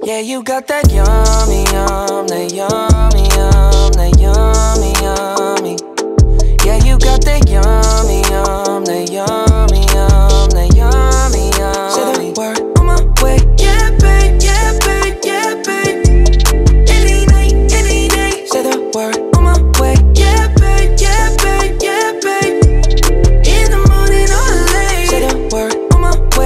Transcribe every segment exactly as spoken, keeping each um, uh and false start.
Yeah, you got that yummy, yum, that yummy, yum, that yummy, yummy. Yeah, you got that yummy, yum, that yummy, yum, that yummy, yummy. Say the word on my way. Yeah, babe, yeah, babe, yeah, babe. Any night, any day. Say the word on my way. Yeah, babe, yeah, babe, yeah, babe. In the morning or late. Say the word on my way.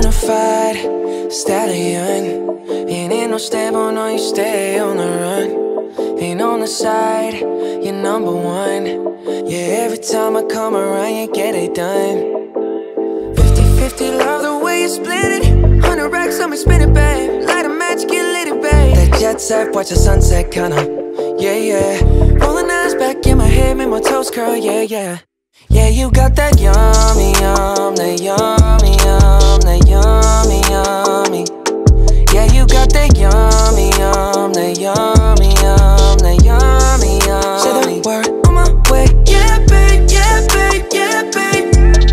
Bonafide stallion. Ain't in no stable, no, you stay on the run. Ain't on the side, you're number one. Yeah, every time I come around, you get it done. Fifty fifty, love the way you split it. Hundred racks on me, spin it, babe. Light a match, get lit, babe. That jet set, watch the sunset, kinda. Yeah, yeah. Rolling eyes back in my head, make my toes curl, yeah, yeah. Yeah, you got that yummy, yum, that yummy, yum, that yummy, yummy. Yeah, you got that yummy, yum, that yummy, yum, that yummy, yummy. Say the word on my way. Yeah, babe, yeah, babe, yeah, babe.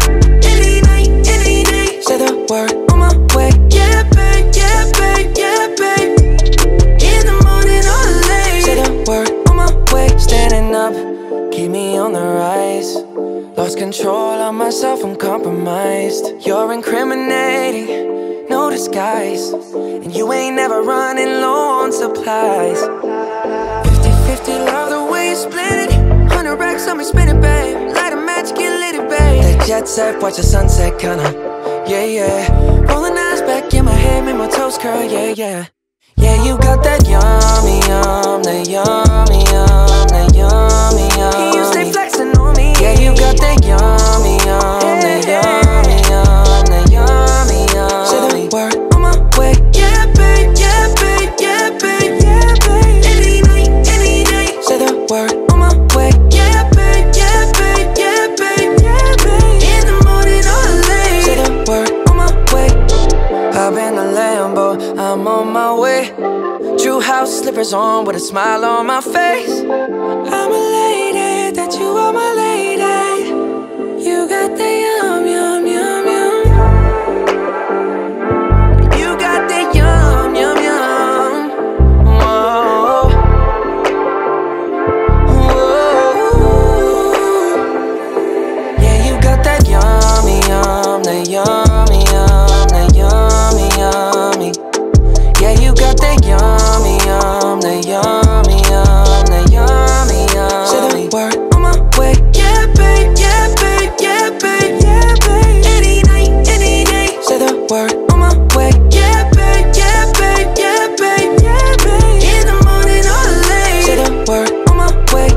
Any night, any day. Say the word on my way. Yeah, babe, yeah, babe, yeah, babe. In the morning or late. Say the word on my way. Standing up, keep me on the rise. Lost control of myself, I'm compromised. You're incriminating, no disguise. And you ain't never running low on supplies. Fifty fifty, love the way you split it. Hundred racks on me, spin it, babe. Light a match, get lit, babe. That jet set, watch the sunset, kinda. Yeah, yeah. Rolling eyes back in my head, make my toes curl, yeah, yeah. Yeah, you got that yummy, yum, that yummy, yum, that yummy, yummy. You stay flexing on me. Yeah, you got that yummy, yum, that yummy, yum, that yummy, yum. Say the word on my way. Yeah, babe, yeah, babe, yeah, babe, yeah, babe. Any night, any day. Say the word on my way. Yeah, babe, yeah, babe, yeah, babe, yeah, babe. In the morning or late. Say the word on my way. Hop in the Lambo, I'm on my way. True house slippers on with a smile on my face. I'm elated that you are my lady. You got the yum, yum, yum, yum. You got the yum, yum, yum. Whoa. Whoa. Yeah, you got that yummy, yum, that yummy, yum, that yummy, yummy. Yeah, you got that yummy, yum, that yummy, yum, that yummy, yummy. Say the word on my way. Yeah, babe, yeah, babe, yeah, babe, yeah, babe. Any night, any day. Say the word on my way. Yeah, babe, yeah, babe, yeah, babe, yeah, babe. In the morning or late. Say the word on my way.